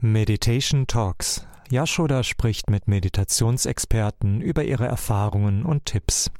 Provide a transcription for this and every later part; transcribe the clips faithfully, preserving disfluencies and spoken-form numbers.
Meditation Talks. Yashoda spricht mit Meditationsexperten über ihre Erfahrungen und Tipps.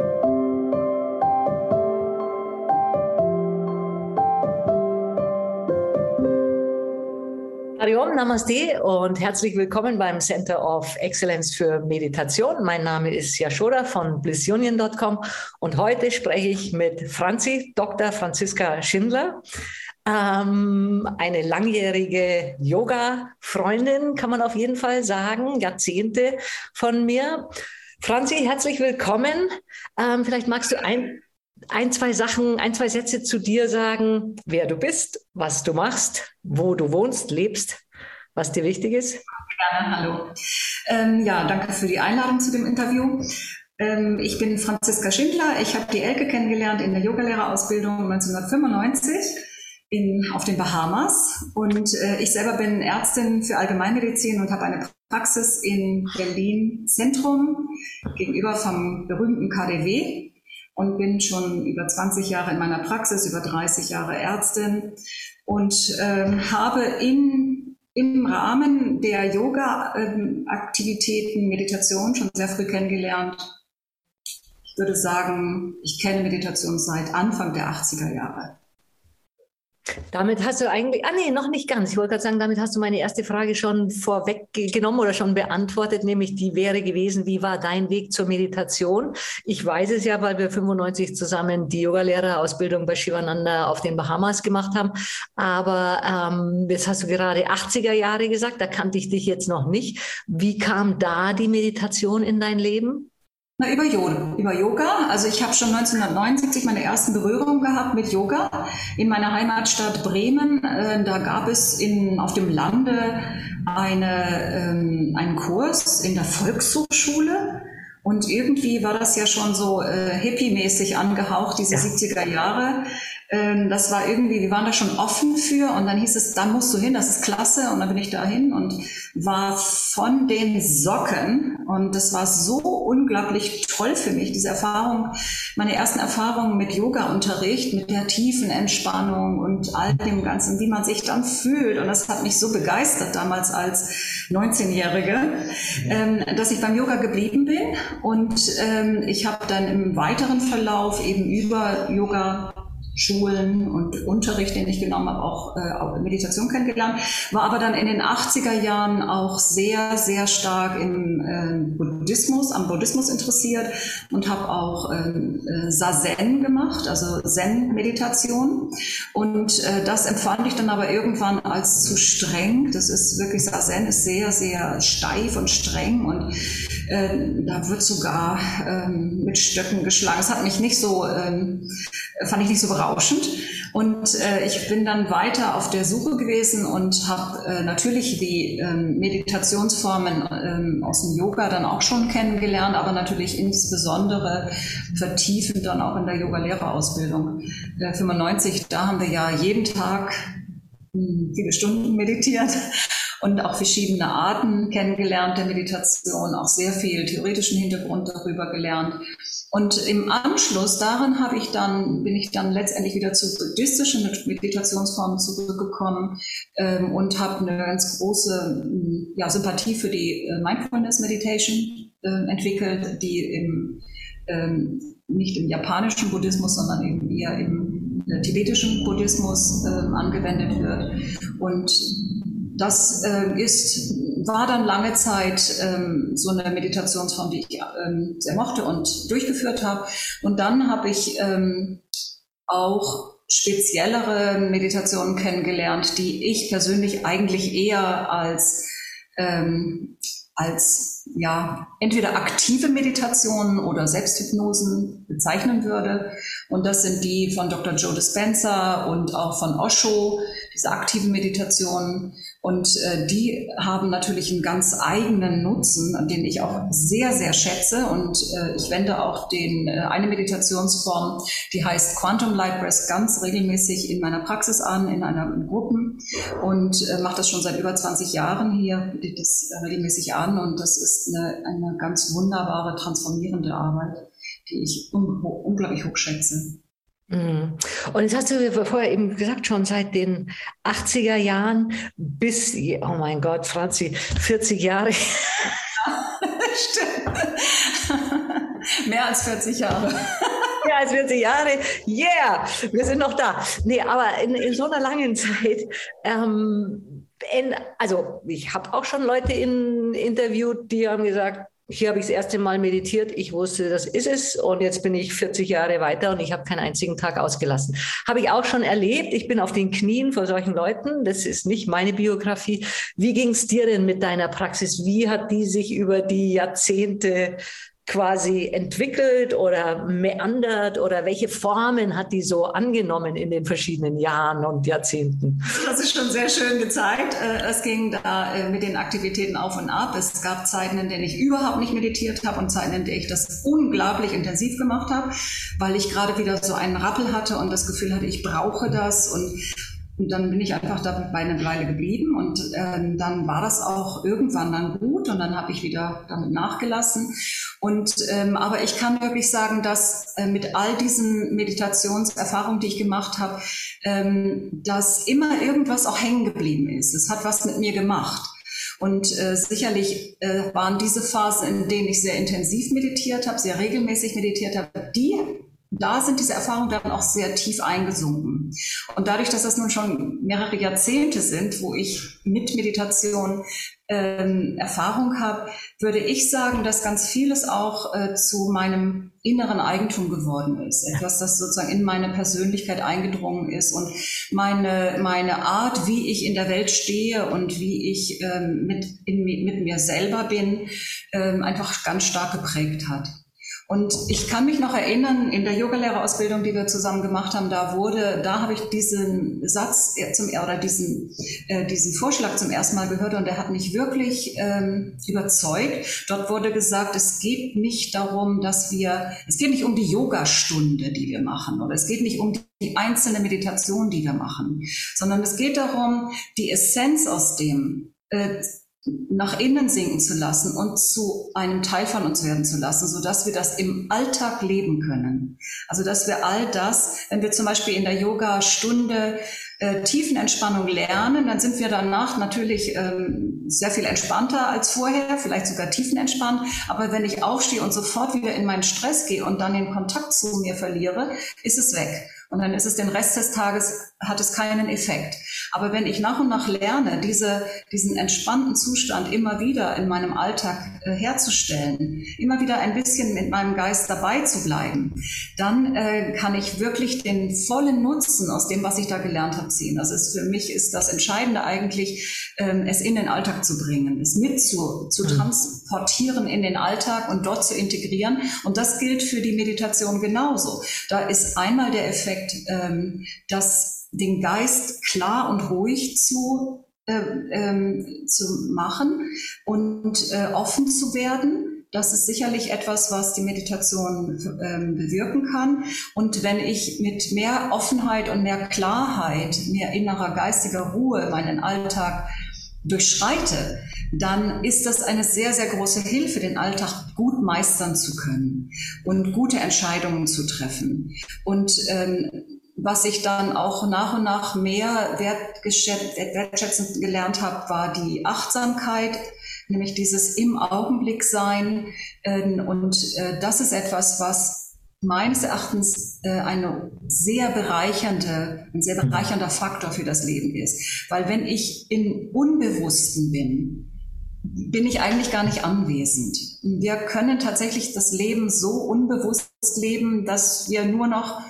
Hariom, Namaste und herzlich willkommen beim Center of Excellence für Meditation. Mein Name ist Yashoda von bliss union punkt com und heute spreche ich mit Franzi, Doktor Franziska Schindler, ähm, eine langjährige Yoga-Freundin, kann man auf jeden Fall sagen, Jahrzehnte von mir. Franzi, herzlich willkommen. Ähm, vielleicht magst du ein Ein, zwei Sachen, ein, zwei Sätze zu dir sagen, wer du bist, was du machst, wo du wohnst, lebst, was dir wichtig ist. Gerne, hallo. Ähm, ja, danke für die Einladung zu dem Interview. Ähm, ich bin Franziska Schindler. Ich habe die Elke kennengelernt in der Yogalehrerausbildung neunzehnhundertfünfundneunzig in, auf den Bahamas. Und äh, ich selber bin Ärztin für Allgemeinmedizin und habe eine Praxis in Berlin Zentrum gegenüber vom berühmten K D W. Und bin schon über zwanzig Jahre in meiner Praxis, über dreißig Jahre Ärztin und ähm, habe in, im Rahmen der Yoga-Aktivitäten Meditation schon sehr früh kennengelernt. Ich würde sagen, ich kenne Meditation seit Anfang der achtziger Jahre. Damit hast du eigentlich, ah nee, noch nicht ganz. Ich wollte gerade sagen, damit hast du meine erste Frage schon vorweggenommen oder schon beantwortet, nämlich die wäre gewesen, wie war dein Weg zur Meditation? Ich weiß es ja, weil wir fünfundneunzig zusammen die Yogalehrerausbildung bei Shivananda auf den Bahamas gemacht haben. Aber ähm, jetzt hast du gerade achtziger Jahre gesagt, da kannte ich dich jetzt noch nicht. Wie kam da die Meditation in dein Leben? Na, über Yoga. Über Yoga. Also ich habe schon neunzehnhundertneunundsiebzig meine ersten Berührungen gehabt mit Yoga in meiner Heimatstadt Bremen. Äh, da gab es in, auf dem Lande eine, ähm, einen Kurs in der Volkshochschule. Und irgendwie war das ja schon so äh, hippie-mäßig angehaucht, diese ja. siebziger Jahre. Ähm, das war irgendwie, wir waren da schon offen für und dann hieß es, da musst du hin, das ist klasse. Und dann bin ich da hin und war von den Socken. Und das war so unglaublich toll für mich, diese Erfahrung, meine ersten Erfahrungen mit Yoga-Unterricht, mit der tiefen Entspannung und all dem Ganzen, wie man sich dann fühlt. Und das hat mich so begeistert damals als neunzehnjährige, ähm, dass ich beim Yoga geblieben bin. Und ähm, ich habe dann im weiteren Verlauf eben über Yoga Schulen und Unterricht, den ich genommen habe, auch, äh, auch Meditation kennengelernt, war aber dann in den achtziger Jahren auch sehr, sehr stark im äh, Buddhismus, am Buddhismus interessiert und habe auch ähm, äh, Zazen gemacht, also Zen-Meditation. Und äh, das empfand ich dann aber irgendwann als zu streng. Das ist wirklich, Zazen ist sehr, sehr steif und streng und äh, da wird sogar ähm, mit Stöcken geschlagen. Das hat mich nicht so, ähm, fand ich nicht so berauschend. Und äh, ich bin dann weiter auf der Suche gewesen und habe äh, natürlich die ähm, Meditationsformen ähm, aus dem Yoga dann auch schon kennengelernt, aber natürlich insbesondere vertiefend dann auch in der Yogalehrerausbildung. Äh, fünfundneunzig, da haben wir ja jeden Tag mh, viele Stunden meditiert. Und auch verschiedene Arten kennengelernt der Meditation, auch sehr viel theoretischen Hintergrund darüber gelernt. Und im Anschluss daran habe ich dann, bin ich dann letztendlich wieder zu buddhistischen Meditationsformen zurückgekommen ähm, und habe eine ganz große ja, Sympathie für die äh, Mindfulness Meditation äh, entwickelt, die im, ähm, nicht im japanischen Buddhismus, sondern eben eher im äh, tibetischen Buddhismus äh, angewendet wird. Und das äh, ist, war dann lange Zeit ähm, so eine Meditationsform, die ich ähm, sehr mochte und durchgeführt habe. Und dann habe ich ähm, auch speziellere Meditationen kennengelernt, die ich persönlich eigentlich eher als, ähm, als ja, entweder aktive Meditationen oder Selbsthypnosen bezeichnen würde. Und das sind die von Doktor Joe Dispenza und auch von Osho, diese aktiven Meditationen. Und äh, die haben natürlich einen ganz eigenen Nutzen, den ich auch sehr, sehr schätze. Und äh, ich wende auch den, äh, eine Meditationsform, die heißt Quantum Light Breath, ganz regelmäßig in meiner Praxis an, in einer in Gruppen. Und äh, mache das schon seit über zwanzig Jahren hier, biete das äh, regelmäßig an. Und das ist eine, eine ganz wunderbare, transformierende Arbeit, die ich un unglaublich hoch schätze. Und jetzt hast du vorher eben gesagt, schon seit den achtziger Jahren bis, oh mein Gott, Franzi, vierzig Jahre. Stimmt. Mehr als vierzig Jahre. Mehr als vierzig Jahre, yeah, wir sind noch da. Nee, aber in, in so einer langen Zeit, ähm, in, also ich habe auch schon Leute in, interviewt, die haben gesagt, hier habe ich das erste Mal meditiert, ich wusste, das ist es und jetzt bin ich vierzig Jahre weiter und ich habe keinen einzigen Tag ausgelassen. Habe ich auch schon erlebt, ich bin auf den Knien vor solchen Leuten, das ist nicht meine Biografie. Wie ging es dir denn mit deiner Praxis? Wie hat die sich über die Jahrzehnte quasi entwickelt oder meandert oder welche Formen hat die so angenommen in den verschiedenen Jahren und Jahrzehnten? Das ist schon sehr schön gezeigt. Es ging da mit den Aktivitäten auf und ab. Es gab Zeiten, in denen ich überhaupt nicht meditiert habe und Zeiten, in denen ich das unglaublich intensiv gemacht habe, weil ich gerade wieder so einen Rappel hatte und das Gefühl hatte, ich brauche das und Und dann bin ich einfach dabei eine Weile geblieben und äh, dann war das auch irgendwann dann gut und dann habe ich wieder damit nachgelassen. Und ähm, aber ich kann wirklich sagen, dass äh, mit all diesen Meditationserfahrungen, die ich gemacht habe, ähm, dass immer irgendwas auch hängen geblieben ist. Es hat was mit mir gemacht. Und äh, sicherlich äh, waren diese Phasen, in denen ich sehr intensiv meditiert habe, sehr regelmäßig meditiert habe, die Da sind diese Erfahrungen dann auch sehr tief eingesunken. Und dadurch, dass das nun schon mehrere Jahrzehnte sind, wo ich mit Meditation ähm, Erfahrung habe, würde ich sagen, dass ganz vieles auch äh, zu meinem inneren Eigentum geworden ist. Etwas, das sozusagen in meine Persönlichkeit eingedrungen ist und meine, meine Art, wie ich in der Welt stehe und wie ich ähm, mit, in, mit mir selber bin, ähm, einfach ganz stark geprägt hat. Und ich kann mich noch erinnern, in der Yogalehrerausbildung, die wir zusammen gemacht haben, da wurde, da habe ich diesen Satz zum, oder diesen, äh, diesen Vorschlag zum ersten Mal gehört und der hat mich wirklich ähm, überzeugt. Dort wurde gesagt, es geht nicht darum, dass wir, es geht nicht um die Yogastunde, die wir machen, oder es geht nicht um die einzelne Meditation, die wir machen, sondern es geht darum, die Essenz aus dem äh, nach innen sinken zu lassen und zu einem Teil von uns werden zu lassen, sodass wir das im Alltag leben können. Also dass wir all das, wenn wir zum Beispiel in der Yoga-Stunde äh, Tiefenentspannung lernen, dann sind wir danach natürlich ähm, sehr viel entspannter als vorher, vielleicht sogar tiefenentspannt. Aber wenn ich aufstehe und sofort wieder in meinen Stress gehe und dann den Kontakt zu mir verliere, ist es weg. Und dann ist es den Rest des Tages, hat es keinen Effekt. Aber wenn ich nach und nach lerne, diese, diesen entspannten Zustand immer wieder in meinem Alltag äh, herzustellen, immer wieder ein bisschen mit meinem Geist dabei zu bleiben, dann äh, kann ich wirklich den vollen Nutzen aus dem, was ich da gelernt habe, ziehen. Das ist, für mich ist das Entscheidende eigentlich, ähm, es in den Alltag zu bringen, es mit zu, zu transportieren in den Alltag und dort zu integrieren. Und das gilt für die Meditation genauso. Da ist einmal der Effekt, ähm, dass den Geist klar und ruhig zu, äh, ähm, zu machen und äh, offen zu werden. Das ist sicherlich etwas, was die Meditation ähm, bewirken kann. Und wenn ich mit mehr Offenheit und mehr Klarheit, mehr innerer geistiger Ruhe meinen Alltag durchschreite, dann ist das eine sehr, sehr große Hilfe, den Alltag gut meistern zu können und gute Entscheidungen zu treffen. Und ähm, was ich dann auch nach und nach mehr wertschätzend gelernt habe, war die Achtsamkeit, nämlich dieses im Augenblick sein. Und das ist etwas, was meines Erachtens eine sehr bereichernde, ein sehr bereichernder Faktor für das Leben ist. Weil wenn ich im Unbewussten bin, bin ich eigentlich gar nicht anwesend. Wir können tatsächlich das Leben so unbewusst leben, dass wir nur noch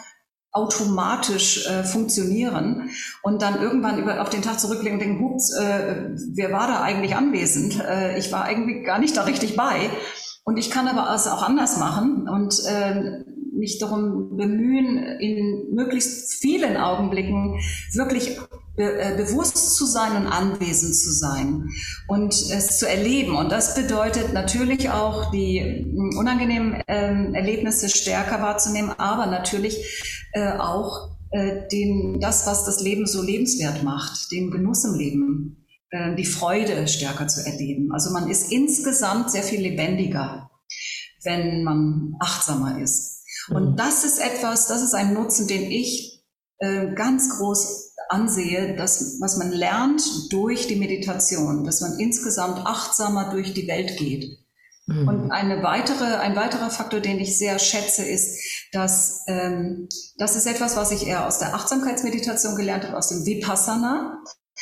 automatisch äh, funktionieren und dann irgendwann über, auf den Tag zurückblicken und denken, hups, äh, wer war da eigentlich anwesend? Äh, ich war eigentlich gar nicht da richtig bei. Und ich kann aber es auch anders machen und äh, mich darum bemühen, in möglichst vielen Augenblicken wirklich be- äh, bewusst zu sein und anwesend zu sein und es zu erleben. Und das bedeutet natürlich auch, die äh, unangenehmen äh, Erlebnisse stärker wahrzunehmen, aber natürlich äh, auch äh, den, das, was das Leben so lebenswert macht, den Genuss im Leben, äh, die Freude stärker zu erleben. Also man ist insgesamt sehr viel lebendiger, wenn man achtsamer ist. Mhm. Und das ist etwas, das ist ein Nutzen, den ich äh, ganz groß ansehe, dass, was man lernt durch die Meditation, dass man insgesamt achtsamer durch die Welt geht. Mhm. Und eine weitere, ein weiterer Faktor, den ich sehr schätze, ist, dass ähm, das ist etwas, was ich eher aus der Achtsamkeitsmeditation gelernt habe, aus dem Vipassana,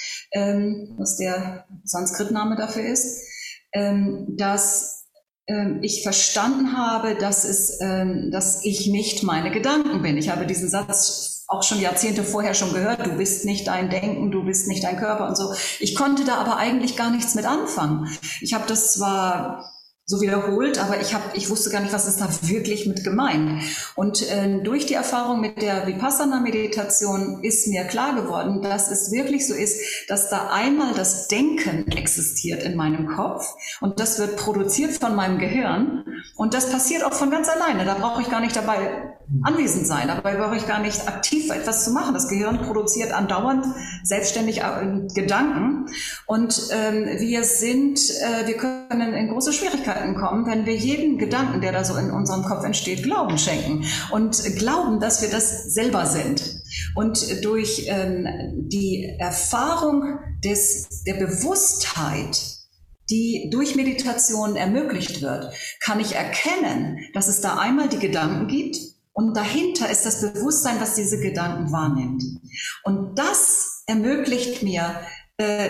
ähm, was der Sanskrit-Name dafür ist, ähm, dass ähm, ich verstanden habe, dass, es, ähm, dass ich nicht meine Gedanken bin. Ich habe diesen Satz auch schon Jahrzehnte vorher schon gehört, du bist nicht dein Denken, du bist nicht dein Körper und so. Ich konnte da aber eigentlich gar nichts mit anfangen. Ich habe das zwar so wiederholt, aber ich hab, ich wusste gar nicht, was ist da wirklich mit gemeint. Und äh, durch die Erfahrung mit der Vipassana-Meditation ist mir klar geworden, dass es wirklich so ist, dass da einmal das Denken existiert in meinem Kopf und das wird produziert von meinem Gehirn und das passiert auch von ganz alleine. Da brauche ich gar nicht dabei anwesend sein, dabei brauche ich gar nicht aktiv etwas zu machen. Das Gehirn produziert andauernd selbstständig Gedanken und ähm, wir sind, äh, wir können in große Schwierigkeiten kommen, wenn wir jeden Gedanken, der da so in unserem Kopf entsteht, Glauben schenken und glauben, dass wir das selber sind. Und durch ähm, die Erfahrung des, der Bewusstheit, die durch Meditation ermöglicht wird, kann ich erkennen, dass es da einmal die Gedanken gibt und dahinter ist das Bewusstsein, was diese Gedanken wahrnimmt. Und das ermöglicht mir, äh,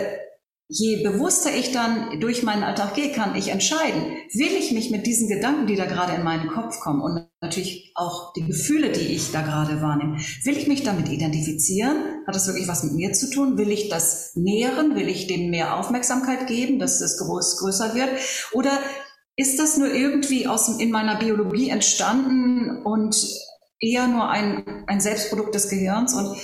je bewusster ich dann durch meinen Alltag gehe, kann ich entscheiden, will ich mich mit diesen Gedanken, die da gerade in meinen Kopf kommen und natürlich auch die Gefühle, die ich da gerade wahrnehme, will ich mich damit identifizieren? Hat das wirklich was mit mir zu tun? Will ich das nähren? Will ich dem mehr Aufmerksamkeit geben, dass es groß, größer wird? Oder ist das nur irgendwie aus, in meiner Biologie entstanden und eher nur ein, ein Selbstprodukt des Gehirns und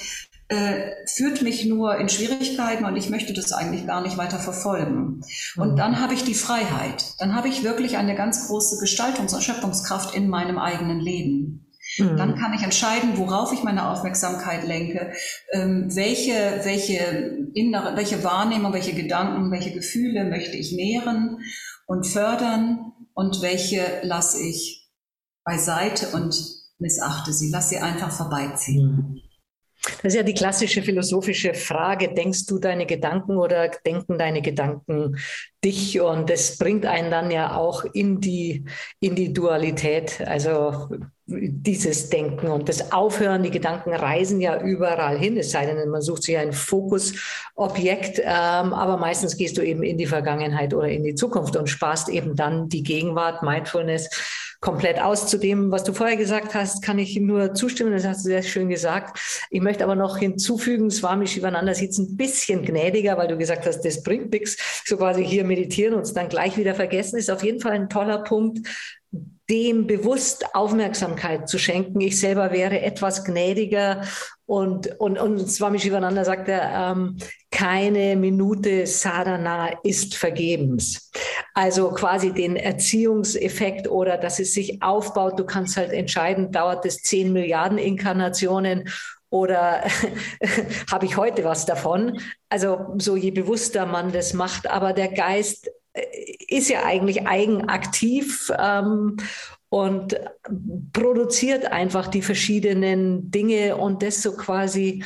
führt mich nur in Schwierigkeiten und ich möchte das eigentlich gar nicht weiter verfolgen. Und dann habe ich die Freiheit. Dann habe ich wirklich eine ganz große Gestaltungs- und Schöpfungskraft in meinem eigenen Leben. Mhm. Dann kann ich entscheiden, worauf ich meine Aufmerksamkeit lenke, ähm, welche, welche innere, welche Wahrnehmung, welche Gedanken, welche Gefühle möchte ich nähren und fördern und welche lasse ich beiseite und missachte sie, lasse sie einfach vorbeiziehen. Mhm. Das ist ja die klassische philosophische Frage, denkst du deine Gedanken oder denken deine Gedanken dich? Und das bringt einen dann ja auch in die, in die Dualität, also dieses Denken und das Aufhören. Die Gedanken reisen ja überall hin, es sei denn, man sucht sich ein Fokusobjekt, ähm, aber meistens gehst du eben in die Vergangenheit oder in die Zukunft und sparst eben dann die Gegenwart, Mindfulness, komplett aus. Zu dem, was du vorher gesagt hast, kann ich nur zustimmen. Das hast du sehr schön gesagt. Ich möchte aber noch hinzufügen, Swami Shivananda sieht es ein bisschen gnädiger, weil du gesagt hast, das bringt nichts. So quasi hier meditieren und es dann gleich wieder vergessen, ist auf jeden Fall ein toller Punkt, dem bewusst Aufmerksamkeit zu schenken. Ich selber wäre etwas gnädiger und, und, und Swami Shivananda sagt ja, ähm, keine Minute Sadhana ist vergebens. Also quasi den Erziehungseffekt oder dass es sich aufbaut. Du kannst halt entscheiden, dauert es zehn Milliarden Inkarnationen oder habe ich heute was davon? Also so je bewusster man das macht, aber der Geist ist ja eigentlich eigenaktiv ähm, und produziert einfach die verschiedenen Dinge und das so quasi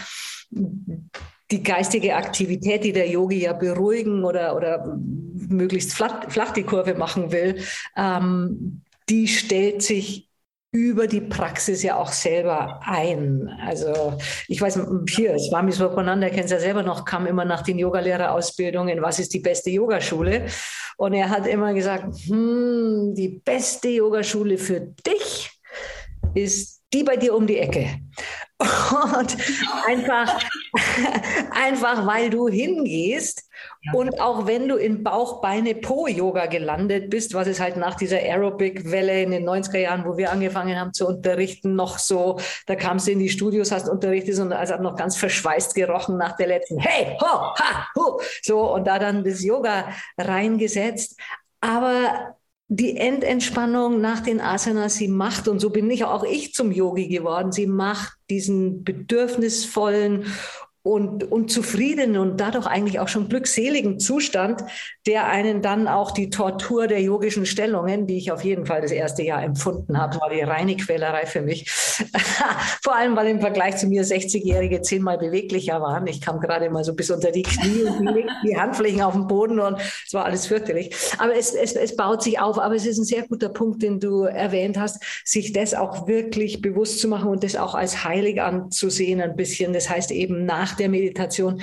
die geistige Aktivität, die der Yogi ja beruhigen oder, oder möglichst flach, flach die Kurve machen will, ähm, die stellt sich über die Praxis ja auch selber ein. Also ich weiß, hier, Swami Swapananda, kennt es ja selber noch, kam immer nach den Yogalehrerausbildungen, was ist die beste Yogaschule? Und er hat immer gesagt, hm, die beste Yogaschule für dich ist die bei dir um die Ecke. Und einfach, einfach weil du hingehst ja. Und auch wenn du in Bauch-Beine-Po-Yoga gelandet bist, was es halt nach dieser Aerobic-Welle in den neunziger Jahren, wo wir angefangen haben zu unterrichten, noch so, da kamst du in die Studios, hast unterrichtet und also hat noch ganz verschweißt gerochen nach der letzten Hey, ho, ha, hu, so und da dann das Yoga reingesetzt. Aber die Endentspannung nach den Asanas, sie macht, und so bin ich auch ich zum Yogi geworden, sie macht diesen bedürfnisvollen und, und zufriedenen und dadurch eigentlich auch schon glückseligen Zustand, der einen dann auch die Tortur der yogischen Stellungen, die ich auf jeden Fall das erste Jahr empfunden habe, war die reine Quälerei für mich. Vor allem, weil im Vergleich zu mir sechzigjährige zehnmal beweglicher waren. Ich kam gerade mal so bis unter die Knie und die, die Handflächen auf dem Boden und es war alles fürchterlich. Aber es, es, es baut sich auf. Aber es ist ein sehr guter Punkt, den du erwähnt hast, sich das auch wirklich bewusst zu machen und das auch als heilig anzusehen ein bisschen. Das heißt eben nach der Meditation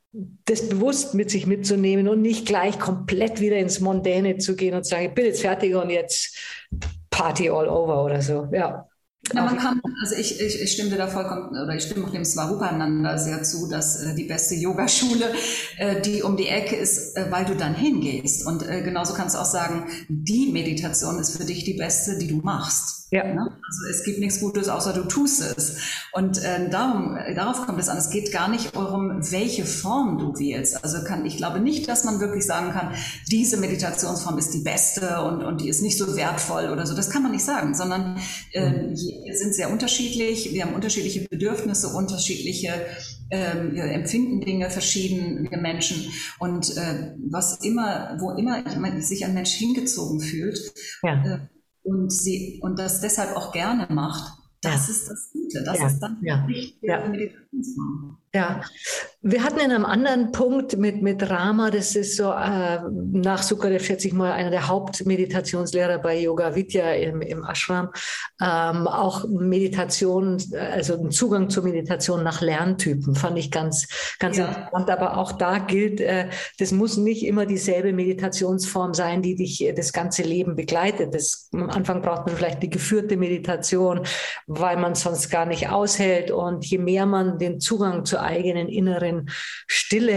das bewusst mit sich mitzunehmen und nicht gleich komplett wieder ins Mondäne zu gehen und zu sagen, ich bin jetzt fertig und jetzt Party all over oder so. Ja. Ja, man kann, also ich, ich, ich stimme dir da vollkommen, oder ich stimme auch dem Swarupananda sehr zu, dass äh, die beste Yogaschule, äh, die um die Ecke ist, äh, weil du dann hingehst. Und äh, genauso kannst du auch sagen, die Meditation ist für dich die beste, die du machst. Ja. Ne? Also es gibt nichts Gutes, außer du tust es. Und äh, darum, äh, darauf kommt es an. Es geht gar nicht darum, welche Form du wählst. Also kann, ich glaube nicht, dass man wirklich sagen kann, diese Meditationsform ist die beste und, und die ist nicht so wertvoll oder so. Das kann man nicht sagen, sondern äh, wir sind sehr unterschiedlich. Wir haben unterschiedliche Bedürfnisse, unterschiedliche ähm, wir empfinden Dinge, verschiedene Menschen. Und äh, was immer, wo immer sich ein Mensch hingezogen fühlt, ja. äh, und sie und das deshalb auch gerne macht, das ja. ist das Gute. Das ja. ist dann ja. nicht die ja. Meditationsform. Ja, wir hatten in einem anderen Punkt mit, mit Rama, das ist so äh, nach Sukadev, schätze ich mal, einer der Hauptmeditationslehrer bei Yoga Vidya im, im Ashram, ähm, auch Meditation, also einen Zugang zur Meditation nach Lerntypen, fand ich ganz, ganz ja. interessant. Aber auch da gilt, äh, das muss nicht immer dieselbe Meditationsform sein, die dich das ganze Leben begleitet. Das, am Anfang braucht man vielleicht die geführte Meditation, weil man es sonst gar nicht aushält. Und je mehr man den Zugang zur eigenen inneren Stille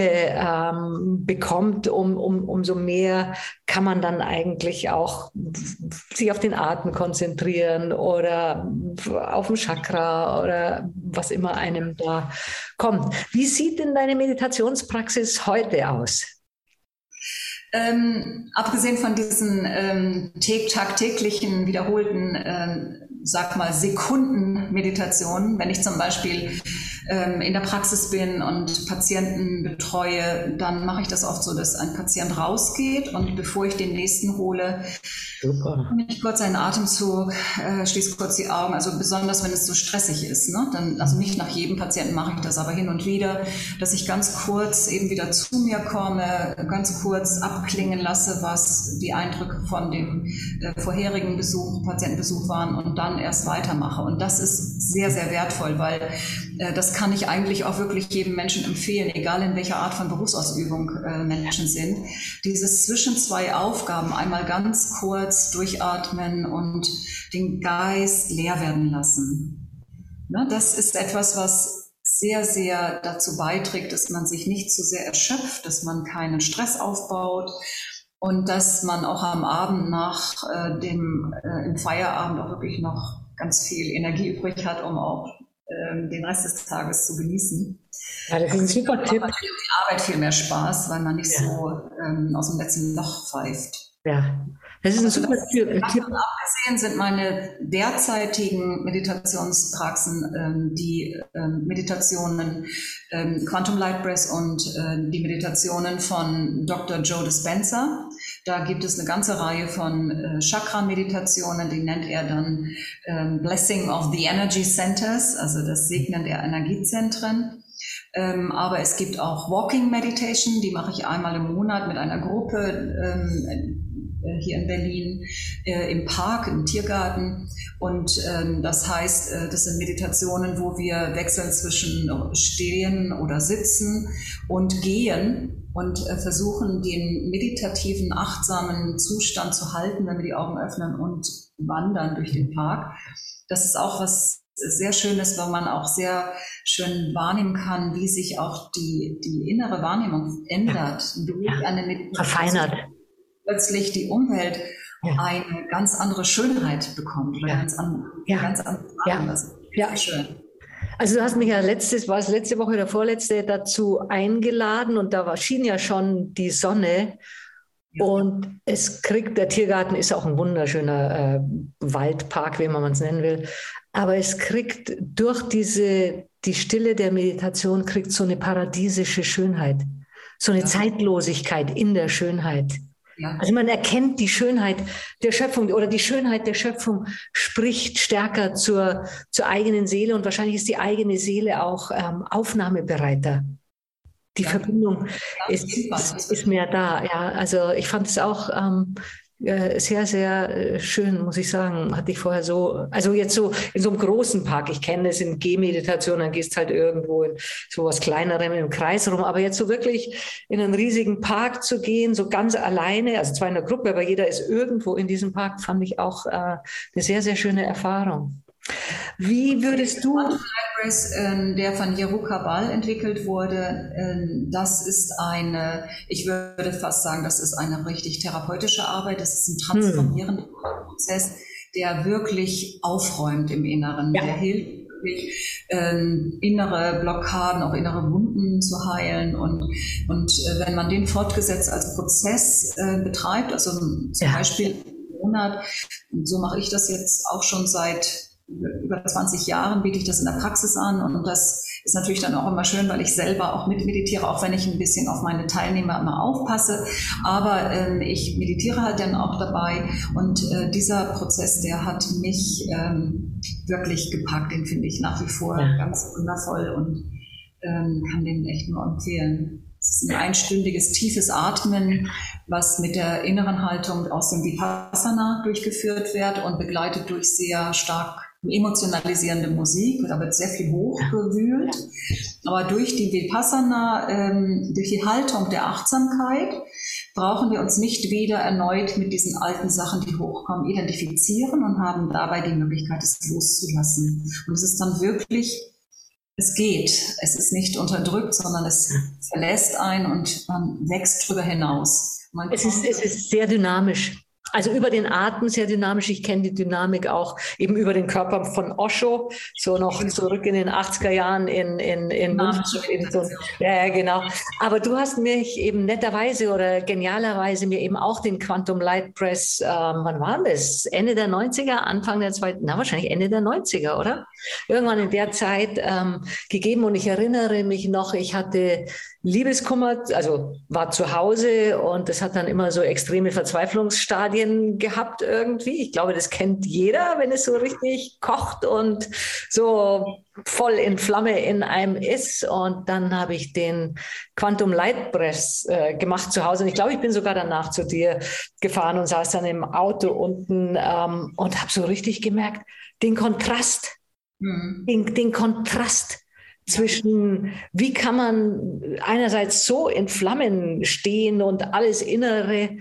ähm, bekommt, um, um, umso mehr kann man dann eigentlich auch sich auf den Atem konzentrieren oder auf ein Chakra oder was immer einem da kommt. Wie sieht denn deine Meditationspraxis heute aus? Ähm, abgesehen von diesen ähm, tagtäglichen, wiederholten, ähm, sag mal, Sekunden-Meditationen, wenn ich zum Beispiel ähm, in der Praxis bin und Patienten betreue, dann mache ich das oft so, dass ein Patient rausgeht und bevor ich den nächsten hole, nehme ich kurz einen Atemzug, äh, schließe kurz die Augen, also besonders wenn es so stressig ist, ne? Dann, also nicht nach jedem Patienten mache ich das, aber hin und wieder, dass ich ganz kurz eben wieder zu mir komme, ganz kurz abklingen lasse, was die Eindrücke von dem äh, vorherigen Besuch, Patientenbesuch waren und dann erst weitermache. Und das ist sehr, sehr wertvoll, weil äh, das kann ich eigentlich auch wirklich jedem Menschen empfehlen, egal in welcher Art von Berufsausübung äh, Menschen sind. Dieses zwischen zwei Aufgaben einmal ganz kurz durchatmen und den Geist leer werden lassen. Ne, das ist etwas, was sehr, sehr dazu beiträgt, dass man sich nicht zu sehr erschöpft, dass man keinen Stress aufbaut und dass man auch am Abend nach äh, dem äh, im Feierabend auch wirklich noch ganz viel Energie übrig hat, um auch ähm, den Rest des Tages zu genießen. Ja, das ist ein super Tipp. Macht natürlich die Arbeit viel mehr Spaß, weil man nicht ja. so ähm, aus dem letzten Loch pfeift. Ja, das ist ein super Tipp. Davon abgesehen sind meine derzeitigen Meditationspraxen ähm, die ähm, Meditationen ähm, Quantum Light Breath und äh, die Meditationen von Doktor Joe Dispenza. Da gibt es eine ganze Reihe von äh, Chakra-Meditationen, die nennt er dann ähm, Blessing of the Energy Centers, also das Segnen der Energiezentren. Ähm, aber es gibt auch Walking Meditation, die mache ich einmal im Monat mit einer Gruppe ähm, hier in Berlin äh, im Park, im Tiergarten. Und ähm, das heißt, äh, das sind Meditationen, wo wir wechseln zwischen Stehen oder Sitzen und Gehen und äh, versuchen, den meditativen, achtsamen Zustand zu halten, wenn wir die Augen öffnen und wandern durch den Park. Das ist auch was sehr Schönes, weil man auch sehr schön wahrnehmen kann, wie sich auch die, die innere Wahrnehmung ändert. Durch ja. eine Meditation verfeinert. Plötzlich die Umwelt ja. eine ganz andere Schönheit bekommt. Oder ja. ganz, an, ja. ganz andere ja. Das ist ja. schön. Also du hast mich ja letztes, war es letzte Woche oder vorletzte dazu eingeladen und da war, schien ja schon die Sonne. Ja. Und es kriegt, der Tiergarten ist auch ein wunderschöner äh, Waldpark, wie man es nennen will. Aber es kriegt durch diese die Stille der Meditation kriegt so eine paradiesische Schönheit, so eine ja. Zeitlosigkeit in der Schönheit. Ja. Also man erkennt die Schönheit der Schöpfung oder die Schönheit der Schöpfung spricht stärker zur, zur eigenen Seele und wahrscheinlich ist die eigene Seele auch ähm, aufnahmebereiter. Die ja. Verbindung ja, ist, ist, ist mehr da. Ja, also ich fand es auch ähm, sehr, sehr schön, muss ich sagen. Hatte ich vorher so, also jetzt so in so einem großen Park. Ich kenne es in Gehmeditation, dann gehst halt irgendwo in so was Kleinerem im Kreis rum. Aber jetzt so wirklich in einen riesigen Park zu gehen, so ganz alleine, also zwar in der Gruppe, aber jeder ist irgendwo in diesem Park, fand ich auch äh, eine sehr, sehr schöne Erfahrung. Wie würdest du... Der von Jeru Kabal entwickelt wurde, das ist eine, ich würde fast sagen, das ist eine richtig therapeutische Arbeit, das ist ein transformierender Prozess, der wirklich aufräumt im Inneren, ja. der hilft wirklich, ähm, innere Blockaden, auch innere Wunden zu heilen und, und äh, wenn man den fortgesetzt als Prozess äh, betreibt, also zum ja. Beispiel im Monat, so mache ich das jetzt auch schon seit über zwanzig Jahren biete ich das in der Praxis an und das ist natürlich dann auch immer schön, weil ich selber auch mitmeditiere, auch wenn ich ein bisschen auf meine Teilnehmer immer aufpasse, aber ähm, ich meditiere halt dann auch dabei und äh, dieser Prozess, der hat mich ähm, wirklich gepackt, den finde ich nach wie vor ja. ganz wundervoll und ähm, kann den echt nur empfehlen. Es ist ein einstündiges, tiefes Atmen, was mit der inneren Haltung aus dem Vipassana durchgeführt wird und begleitet durch sehr stark emotionalisierende Musik. Da wird sehr viel hochgewühlt. Aber durch die Vipassana, ähm, durch die Haltung der Achtsamkeit, brauchen wir uns nicht wieder erneut mit diesen alten Sachen, die hochkommen, identifizieren und haben dabei die Möglichkeit, es loszulassen. Und es ist dann wirklich... Es geht. Es ist nicht unterdrückt, sondern es verlässt einen und man wächst drüber hinaus. Man es, ist, es ist sehr dynamisch. Also über den Atem sehr dynamisch. Ich kenne die Dynamik auch eben über den Körper von Osho, so noch zurück in den achtziger Jahren in, in, in München. In so, ja, genau. Aber du hast mich eben netterweise oder genialerweise mir eben auch den Quantum Light Press, ähm, wann war das? Ende der neunziger, Anfang der zweiten, na wahrscheinlich Ende der neunziger, oder? Irgendwann in der Zeit ähm, gegeben und ich erinnere mich noch, ich hatte Liebeskummer, also war zu Hause und das hat dann immer so extreme Verzweiflungsstadien gehabt irgendwie. Ich glaube, das kennt jeder, wenn es so richtig kocht und so voll in Flamme in einem ist. Und dann habe ich den Quantum Light Press äh, gemacht zu Hause. Und ich glaube, ich bin sogar danach zu dir gefahren und saß dann im Auto unten ähm, und habe so richtig gemerkt, den Kontrast, mhm. den, den Kontrast zwischen, wie kann man einerseits so in Flammen stehen und alles Innere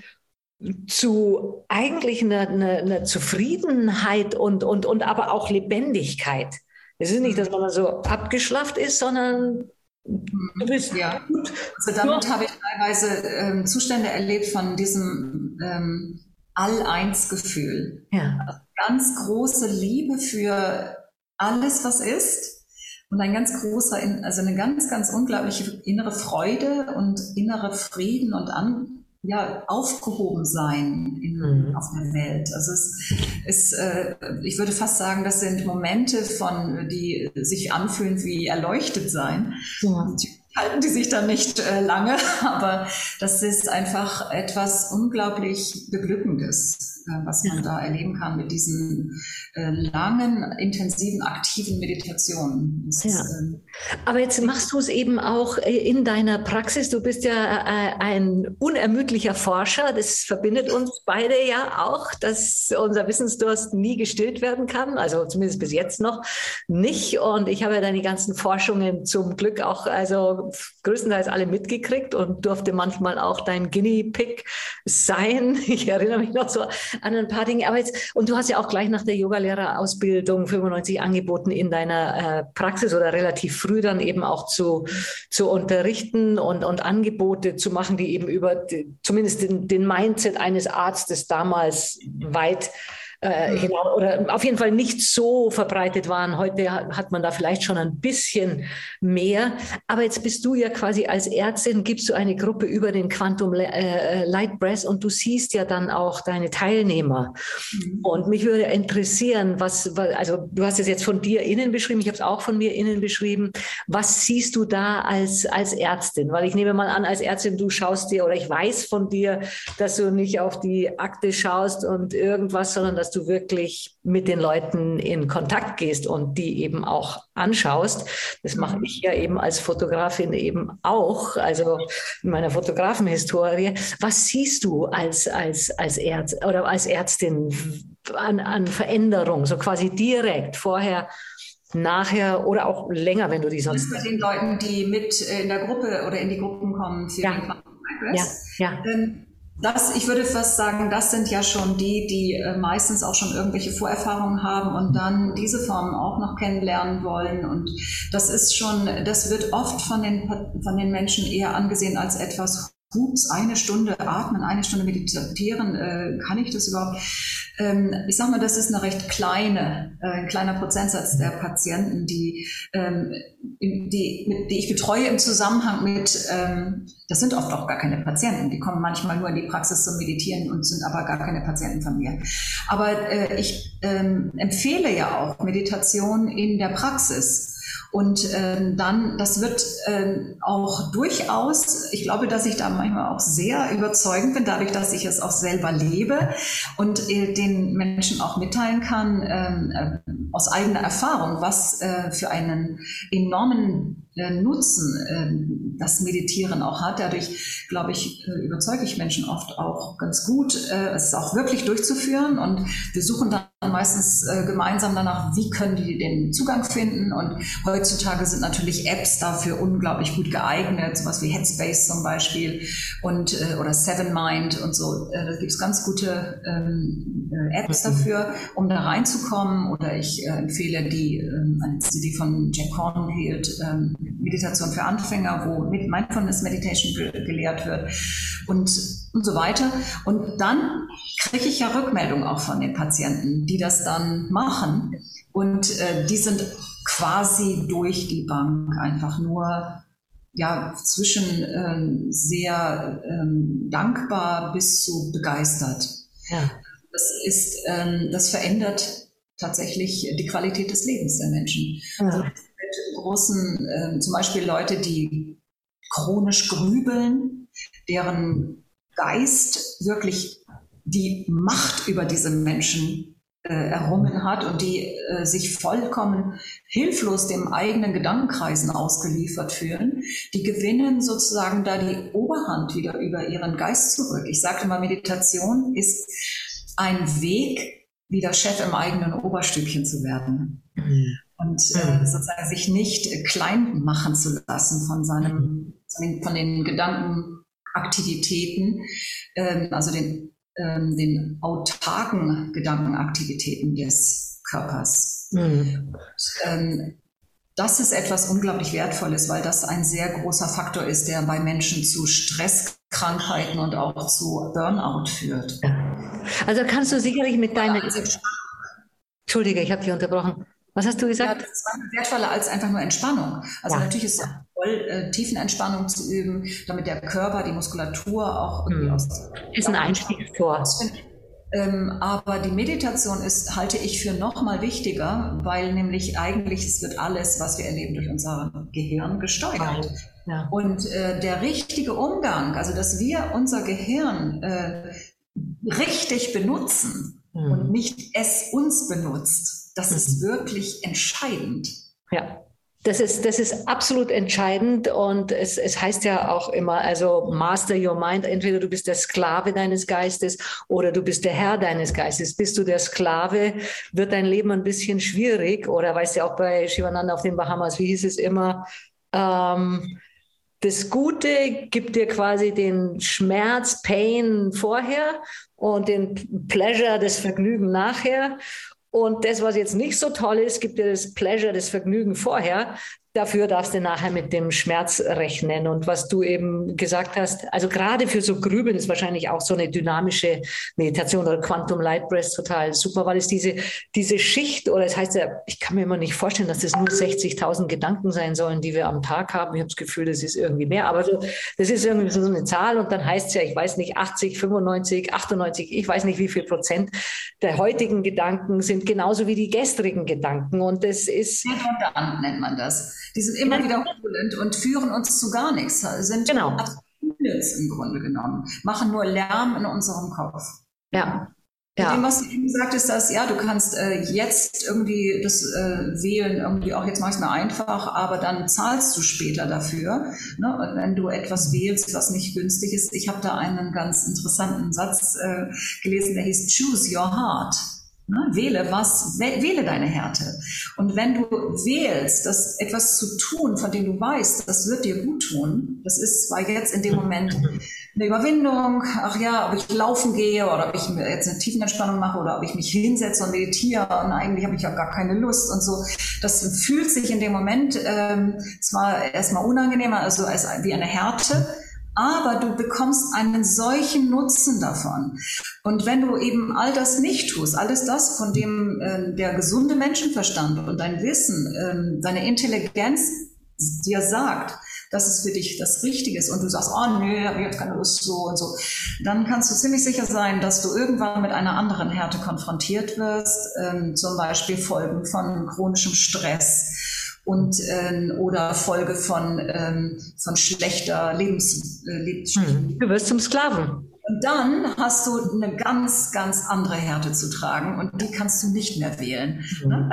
zu eigentlich einer, einer, einer Zufriedenheit und, und, und aber auch Lebendigkeit. Es ist nicht, dass man so abgeschlafft ist, sondern du bist ja. gut. Also damit habe ich teilweise ähm, Zustände erlebt von diesem ähm, All-Eins-Gefühl. Ja. Also ganz große Liebe für alles, was ist. Und ein ganz großer, also eine ganz, ganz unglaubliche innere Freude und innere Frieden und an, ja, aufgehoben sein in, mhm. auf der Welt. Also es ist, äh, ich würde fast sagen, das sind Momente von, die sich anfühlen wie erleuchtet sein. Ja. Halten die sich dann nicht äh, lange, aber das ist einfach etwas unglaublich Beglückendes, äh, was man da erleben kann mit diesen äh, langen, intensiven, aktiven Meditationen. Das ja. ist, äh, aber jetzt machst du es eben auch in deiner Praxis. Du bist ja äh, ein unermüdlicher Forscher. Das verbindet uns beide ja auch, dass unser Wissensdurst nie gestillt werden kann, also zumindest bis jetzt noch nicht. Und ich habe ja deine ganzen Forschungen zum Glück auch, also größtenteils alle mitgekriegt und durfte manchmal auch dein Guinea Pig sein. Ich erinnere mich noch so an ein paar Dinge. Aber jetzt, und du hast ja auch gleich nach der Yogalehrerausbildung fünfundneunzig angeboten, in deiner äh, Praxis oder relativ früh dann eben auch zu, zu unterrichten und, und Angebote zu machen, die eben über die, zumindest den, den Mindset eines Arztes damals weit äh, hinaus, oder auf jeden Fall nicht so verbreitet waren. Heute hat man da vielleicht schon ein bisschen mehr. Aber jetzt bist du ja quasi als Ärztin, gibst du eine Gruppe über den Quantum Light Breath und du siehst ja dann auch deine Teilnehmer. Mhm. Und mich würde interessieren, was, also du hast es jetzt von dir innen beschrieben, ich habe es auch von mir innen beschrieben. Was siehst du da als, als Ärztin? Weil ich nehme mal an, als Ärztin, du schaust dir, oder ich weiß von dir, dass du nicht auf die Akte schaust und irgendwas, sondern dass du wirklich mit den Leuten in Kontakt gehst und die eben auch anschaust. Das mache ich ja eben als Fotografin eben auch, also in meiner Fotografenhistorie. Was siehst du als, als, als Ärzt oder als Ärztin an, an Veränderung, so quasi direkt vorher, nachher oder auch länger, wenn du die sonst... Bei den Leuten, die mit in der Gruppe oder in die Gruppen kommen für ja. den Quantum Light Breath. Ja, ja. Ähm, Das, ich würde fast sagen, das sind ja schon die, die äh, meistens auch schon irgendwelche Vorerfahrungen haben und dann diese Formen auch noch kennenlernen wollen. Und das ist schon, das wird oft von den, von den Menschen eher angesehen als etwas, hups, eine Stunde atmen, eine Stunde meditieren, äh, kann ich das überhaupt? Ähm, ich sag mal, das ist eine recht kleine, äh, ein kleiner Prozentsatz der Patienten, die, ähm, die, mit, die ich betreue im Zusammenhang mit, ähm, das sind oft auch gar keine Patienten, die kommen manchmal nur in die Praxis zum Meditieren und sind aber gar keine Patienten von mir. Aber äh, ich ähm, empfehle ja auch Meditation in der Praxis. Und ähm, dann, das wird ähm, auch durchaus, ich glaube, dass ich da manchmal auch sehr überzeugend bin, dadurch, dass ich es auch selber lebe und äh, den Menschen auch mitteilen kann, ähm, äh, aus eigener Erfahrung, was äh, für einen enormen äh, Nutzen äh, das Meditieren auch hat. Dadurch, glaube ich, äh, überzeuge ich Menschen oft auch ganz gut, äh, es auch wirklich durchzuführen. Und wir suchen dann meistens äh, gemeinsam danach, wie können die den Zugang finden. Und heutzutage sind natürlich Apps dafür unglaublich gut geeignet, sowas wie Headspace zum Beispiel und äh, oder Seven Mind und so. Äh, da gibt es ganz gute ähm, äh, Apps dafür, um da reinzukommen. Oder ich äh, empfehle die, äh, eine C D von Jack Kornfield, äh, Meditation für Anfänger, wo Mindfulness Meditation ge gelehrt wird und, und so weiter. Und dann kriege ich ja Rückmeldungen auch von den Patienten, die das dann machen. Und äh, die sind quasi durch die Bank einfach nur ja, zwischen ähm, sehr ähm, dankbar bis zu begeistert. Ja. Das ist, ähm, das verändert tatsächlich die Qualität des Lebens der Menschen. Ja. Also mit großen, äh, zum Beispiel Leute, die chronisch grübeln, deren Geist wirklich die Macht über diese Menschen äh, errungen hat und die äh, sich vollkommen hilflos dem eigenen Gedankenkreisen ausgeliefert fühlen, die gewinnen sozusagen da die Oberhand wieder über ihren Geist zurück. Ich sagte mal, Meditation ist ein Weg, wieder Chef im eigenen Oberstückchen zu werden. Mhm. Und äh, sozusagen sich nicht äh, klein machen zu lassen von seinem, von den, von den Gedankenaktivitäten, ähm, also den, ähm, den autarken Gedankenaktivitäten des Körpers. Mhm. Und, ähm, das ist etwas unglaublich Wertvolles, weil das ein sehr großer Faktor ist, der bei Menschen zu Stresskrankheiten und auch zu Burnout führt. Also kannst du sicherlich mit deiner... Entschuldige, ich habe dich unterbrochen. Was hast du gesagt? Ja, das war wertvoller als einfach nur Entspannung. Also ja. Natürlich ist es toll, äh, Tiefenentspannung zu üben, damit der Körper, die Muskulatur auch irgendwie hm. aus... Ist ein Einstiegstor. Ähm, aber die Meditation ist, halte ich für noch mal wichtiger, weil nämlich eigentlich es wird alles, was wir erleben, durch unser Gehirn gesteuert. Ja. Und äh, der richtige Umgang, also dass wir unser Gehirn äh, richtig benutzen hm. und nicht es uns benutzt, das ist wirklich entscheidend. Ja, das ist, das ist absolut entscheidend und es, es heißt ja auch immer, also master your mind, entweder du bist der Sklave deines Geistes oder du bist der Herr deines Geistes. Bist du der Sklave, wird dein Leben ein bisschen schwierig oder weißt du auch bei Shivananda auf den Bahamas, wie hieß es immer, ähm, das Gute gibt dir quasi den Schmerz, Pain vorher und den Pleasure, das Vergnügen nachher. Und das, was jetzt nicht so toll ist, gibt dir das Pleasure, das Vergnügen vorher. dafür darfst du nachher mit dem Schmerz rechnen. Und was du eben gesagt hast, also gerade für so Grübeln ist wahrscheinlich auch so eine dynamische Meditation oder Quantum Light Breath total super, weil es diese, diese Schicht, oder es heißt ja, ich kann mir immer nicht vorstellen, dass das nur sechzigtausend Gedanken sein sollen, die wir am Tag haben. Ich habe das Gefühl, das ist irgendwie mehr, aber so, das ist irgendwie so eine Zahl und dann heißt es ja, ich weiß nicht, achtzig, fünfundneunzig, achtundneunzig, ich weiß nicht, wie viel Prozent der heutigen Gedanken sind genauso wie die gestrigen Gedanken. Und das ist... Redundant nennt man das. Die sind immer wiederholend und führen uns zu gar nichts, sind genau. im Grunde genommen, machen nur Lärm in unserem Kopf. Ja. Ja. Mit dem, was du eben gesagt hast, dass, ja, du kannst äh, jetzt irgendwie das äh, Wählen irgendwie auch, jetzt mach ich es mir einfach, aber dann zahlst du später dafür, ne? Und wenn du etwas wählst, was nicht günstig ist. Ich habe da einen ganz interessanten Satz äh, gelesen, der hieß Choose your heart. Ne? Wähle was, wähle deine Härte. Und wenn du wählst, das etwas zu tun, von dem du weißt, das wird dir gut tun, das ist zwar jetzt in dem Moment eine Überwindung, ach ja, ob ich laufen gehe oder ob ich jetzt eine Tiefenentspannung mache oder ob ich mich hinsetze und meditiere und eigentlich habe ich ja gar keine Lust und so. Das fühlt sich in dem Moment ähm, zwar erstmal unangenehmer, also als wie eine Härte, aber du bekommst einen solchen Nutzen davon. Und wenn du eben all das nicht tust, alles das, von dem äh, der gesunde Menschenverstand und dein Wissen, äh, deine Intelligenz dir sagt, dass es für dich das Richtige ist und du sagst, oh nee, habe ich jetzt keine Lust so und so, dann kannst du ziemlich sicher sein, dass du irgendwann mit einer anderen Härte konfrontiert wirst, ähm, zum Beispiel Folgen von chronischem Stress und ähm, oder Folge von, ähm, von schlechter Lebens... Äh, Lebens hm. Du wirst zum Sklaven. Und dann hast du eine ganz, ganz andere Härte zu tragen und die kannst du nicht mehr wählen. Mhm. Ne?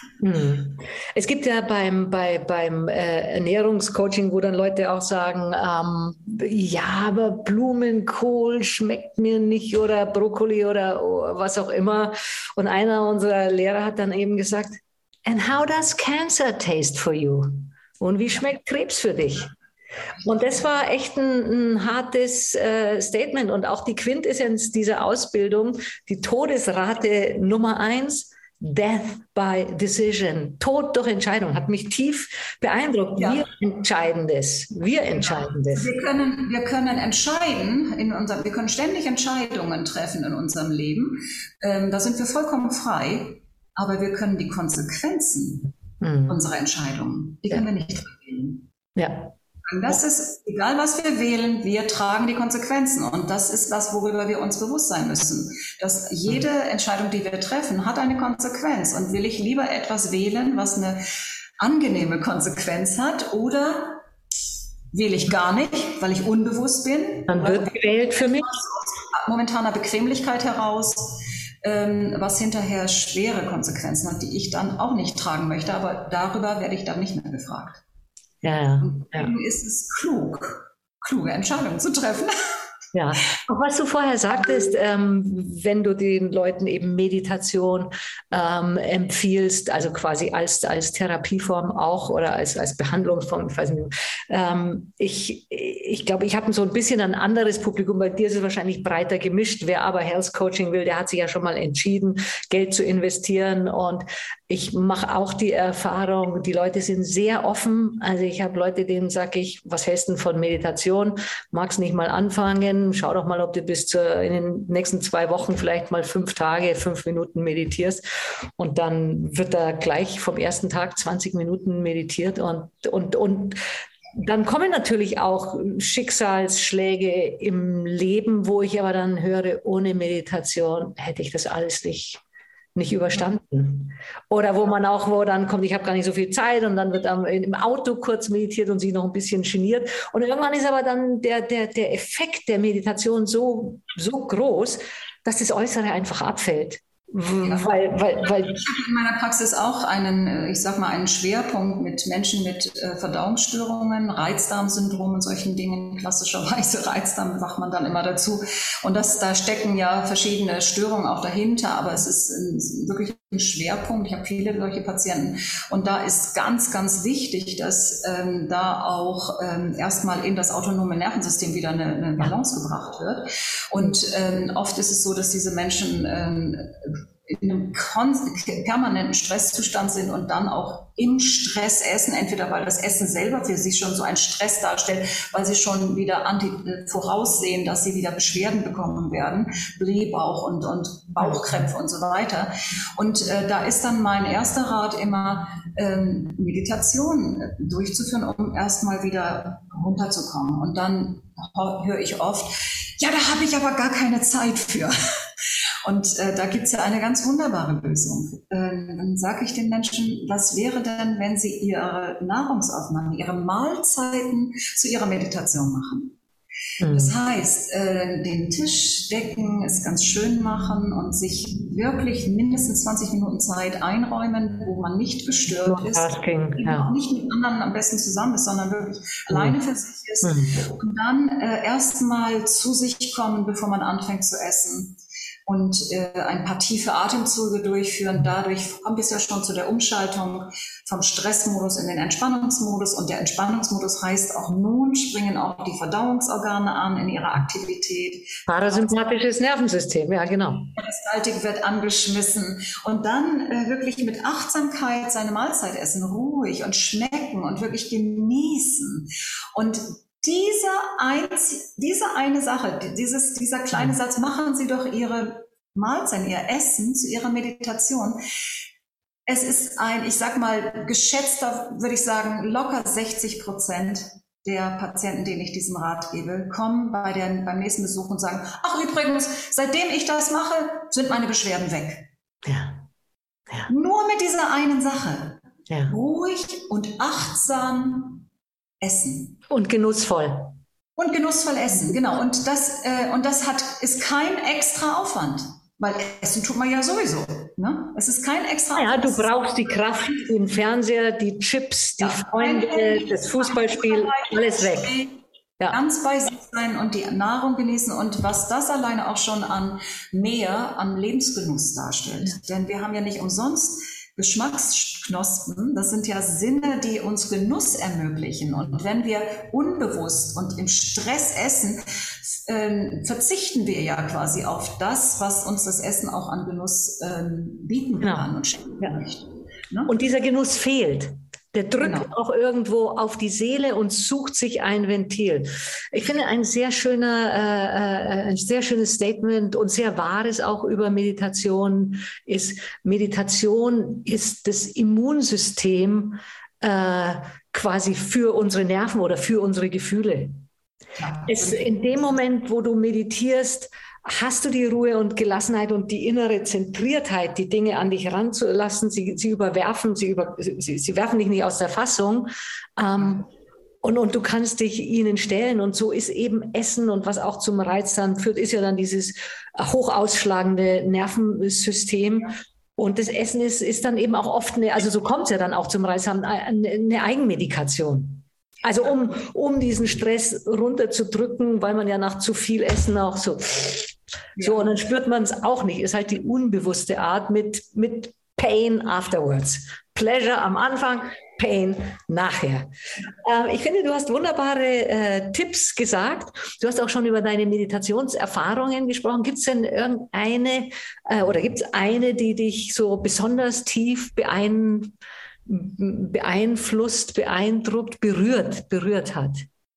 Mhm. Es gibt ja beim, bei, beim äh, Ernährungscoaching, wo dann Leute auch sagen, ähm, ja, aber Blumenkohl schmeckt mir nicht oder Brokkoli oder was auch immer. Und einer unserer Lehrer hat dann eben gesagt, and how does cancer taste for you? Und wie schmeckt Krebs für dich? Und das war echt ein, ein hartes äh, Statement. Und auch die Quintessenz dieser Ausbildung, die Todesrate Nummer eins, Death by Decision, Tod durch Entscheidung, hat mich tief beeindruckt. Ja. Wir entscheiden das. Wir entscheiden das. Wir können, wir können entscheiden, in unserem, wir können ständig Entscheidungen treffen in unserem Leben. Ähm, da sind wir vollkommen frei, aber wir können die Konsequenzen hm. unserer Entscheidungen, die können ja. wir nicht wählen. Ja. Und das ist, egal was wir wählen, wir tragen die Konsequenzen. Und das ist das, worüber wir uns bewusst sein müssen. Dass jede Entscheidung, die wir treffen, hat eine Konsequenz. Und will ich lieber etwas wählen, was eine angenehme Konsequenz hat, oder wähle ich gar nicht, weil ich unbewusst bin? Dann wird gewählt für mich. Aus momentaner Bequemlichkeit heraus, ähm, was hinterher schwere Konsequenzen hat, die ich dann auch nicht tragen möchte. Aber darüber werde ich dann nicht mehr gefragt. Ja, ja. Und deswegen ja. ist es klug, kluge Entscheidungen zu treffen. Ja, auch was du vorher sagtest, ähm, wenn du den Leuten eben Meditation ähm, empfiehlst, also quasi als, als Therapieform auch oder als, als Behandlungsform, ich weiß nicht, ähm, ich ich glaube, ich habe so ein bisschen ein anderes Publikum, bei dir ist es wahrscheinlich breiter gemischt. Wer aber Health Coaching will, der hat sich ja schon mal entschieden, Geld zu investieren, und ich mache auch die Erfahrung, die Leute sind sehr offen. Also ich habe Leute, denen sage ich, was hältst du denn von Meditation? Magst nicht mal anfangen? Schau doch mal, ob du bis zur, in den nächsten zwei Wochen vielleicht mal fünf Tage, fünf Minuten meditierst. Und dann wird da gleich vom ersten Tag zwanzig Minuten meditiert. Und, und, und dann kommen natürlich auch Schicksalsschläge im Leben, wo ich aber dann höre, ohne Meditation hätte ich das alles nicht nicht überstanden. Oder wo man auch, wo dann kommt, ich habe gar nicht so viel Zeit, und dann wird am, im Auto kurz meditiert und sich noch ein bisschen geniert. Und irgendwann ist aber dann der, der, der Effekt der Meditation so, so groß, dass das Äußere einfach abfällt. Ja. Weil, weil, weil ich habe in meiner Praxis auch einen, ich sag mal, einen Schwerpunkt mit Menschen mit äh, Verdauungsstörungen, Reizdarmsyndrom und solchen Dingen. Klassischerweise Reizdarm sagt man dann immer dazu. Und das, da stecken ja verschiedene Störungen auch dahinter, aber es ist ein, wirklich ein Schwerpunkt. Ich habe viele solche Patienten. Und da ist ganz, ganz wichtig, dass ähm, da auch ähm, erstmal in das autonome Nervensystem wieder eine, eine Balance gebracht wird. Und ähm, oft ist es so, dass diese Menschen ähm, in einem permanenten Stresszustand sind und dann auch im Stress essen, entweder weil das Essen selber für sie schon so einen Stress darstellt, weil sie schon wieder anti, äh, voraussehen, dass sie wieder Beschwerden bekommen werden, Blähbauch und, und Bauchkrämpfe und so weiter. Und äh, da ist dann mein erster Rat immer, ähm, Meditation durchzuführen, um erstmal wieder runterzukommen. Und dann höre ich oft, ja, da habe ich aber gar keine Zeit für. Und äh, da gibt's ja eine ganz wunderbare Lösung. Äh, dann sage ich den Menschen, was wäre denn, wenn sie ihre Nahrungsaufnahme, ihre Mahlzeiten zu ihrer Meditation machen? Mhm. Das heißt, äh, den Tisch decken, es ganz schön machen und sich wirklich mindestens zwanzig Minuten Zeit einräumen, wo man nicht gestört ist, ja. nicht mit anderen am besten zusammen ist, sondern wirklich mhm. alleine für sich ist. Mhm. Und dann äh, erstmal zu sich kommen, bevor man anfängt zu essen. Und äh, ein paar tiefe Atemzüge durchführen. Dadurch kommt es ja schon zu der Umschaltung vom Stressmodus in den Entspannungsmodus. Und der Entspannungsmodus heißt auch, nun springen auch die Verdauungsorgane an in ihrer Aktivität. Parasympathisches Nervensystem, ja genau. Peristaltik wird angeschmissen. Und dann äh, wirklich mit Achtsamkeit seine Mahlzeit essen, ruhig und schmecken und wirklich genießen. Und Diese, einz, diese eine Sache, dieses, dieser kleine Satz, machen Sie doch Ihre Mahlzeit, Ihr Essen zu Ihrer Meditation. Es ist ein, ich sag mal, geschätzter, würde ich sagen, locker sechzig Prozent der Patienten, denen ich diesen Rat gebe, kommen bei der, beim nächsten Besuch und sagen, ach übrigens, seitdem ich das mache, sind meine Beschwerden weg. Ja. Ja. Nur mit dieser einen Sache. Ja. Ruhig und achtsam essen. Und genussvoll. Und genussvoll essen, genau. Und das, äh, und das hat, ist kein extra Aufwand. Weil essen tut man ja sowieso. Ne? Es ist kein extra Aufwand. Ja, du brauchst die Kraft, den Fernseher, die Chips, die ja, Freunde, das Fußballspiel, alles weg. Ja. Ganz bei sich sein und die Nahrung genießen und was das alleine auch schon an mehr, an Lebensgenuss darstellt. Ja. Denn wir haben ja nicht umsonst Geschmacksknospen, das sind ja Sinne, die uns Genuss ermöglichen. Und wenn wir unbewusst und im Stress essen, äh, verzichten wir ja quasi auf das, was uns das Essen auch an Genuss äh, bieten genau. kann und schenken ja. möchte. Ne? Und dieser Genuss fehlt. Der drückt genau. auch irgendwo auf die Seele und sucht sich ein Ventil. Ich finde ein sehr schöner, äh, ein sehr schönes Statement und sehr wahres auch über Meditation ist, Meditation ist das Immunsystem äh, quasi für unsere Nerven oder für unsere Gefühle. Ja, es, in dem Moment, wo du meditierst, hast du die Ruhe und Gelassenheit und die innere Zentriertheit, die Dinge an dich ranzulassen. Sie, sie überwerfen, sie, über, sie, sie werfen dich nicht aus der Fassung. Ähm, und, und du kannst dich ihnen stellen. Und so ist eben Essen und was auch zum Reiz dann führt, ist ja dann dieses hochausschlagende Nervensystem. Und das Essen ist, ist dann eben auch oft, eine, also so kommt es ja dann auch zum Reiz, eine, eine Eigenmedikation. Also um, um diesen Stress runterzudrücken, weil man ja nach zu viel Essen auch so, ja. so und dann spürt man es auch nicht. Ist halt die unbewusste Art mit, mit Pain afterwards. Pleasure am Anfang, Pain nachher. Äh, ich finde, du hast wunderbare äh, Tipps gesagt. Du hast auch schon über deine Meditationserfahrungen gesprochen. Gibt es denn irgendeine äh, oder gibt es eine, die dich so besonders tief beein beeinflusst, beeindruckt, berührt, berührt hat?